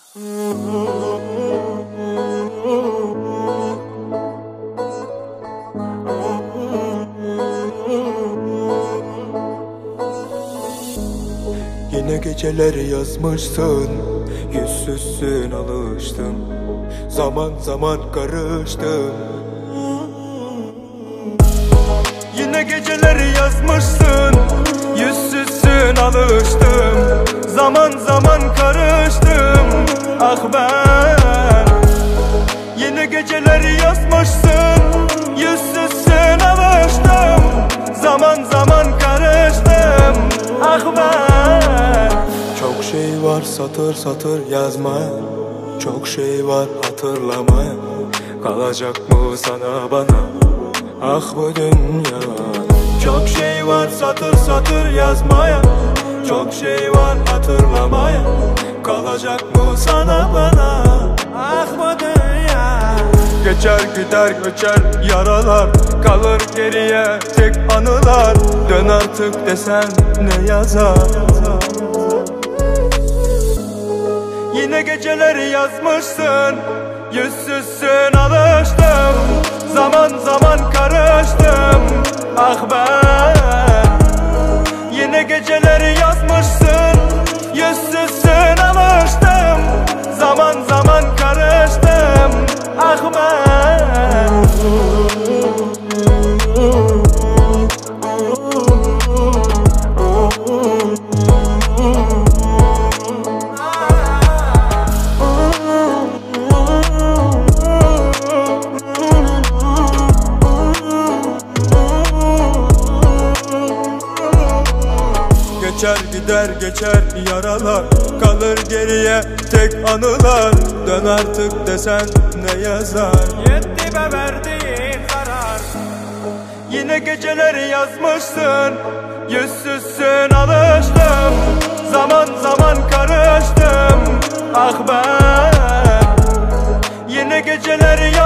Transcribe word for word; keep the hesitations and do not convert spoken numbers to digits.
Yine geceleri yazmışsın, yüzsüzsün alıştım. Zaman zaman karıştım. Yine geceleri yazmışsın, yüzsüzsün alıştım. Zaman zaman karıştım, ah ben. Yine geceleri yazmışsın, yüzsüzsün alıştım. Zaman zaman karıştım, ah ben. Çok şey var satır satır yazmaya, çok şey var hatırlamaya. Kalacak mı sana bana, ah bu dünya. Çok şey var satır satır yazmaya, çok şey var hatırlamaya. Kalacak mı sana bana, ah bu dünya. Geçer gider göçer yaralar, kalır geriye tek anılar. Dön artık desen ne yazar. Yine geceleri yazmışsın, yüzsüzsün alıştım. Zaman zaman karıştım, ah ben. Yine geceleri yazmışsın, yüzsüzsün alıştım. Zaman zaman karıştım, ah ben. Geçer gider geçer yaralar, kalır geriye tek anılar. Dön artık desen ne yazar. Yetti be verdiğin karar. Yine geceleri yazmışsın, yüzsüzsün alıştım. Zaman zaman karıştım, ah ben. Yine geceleri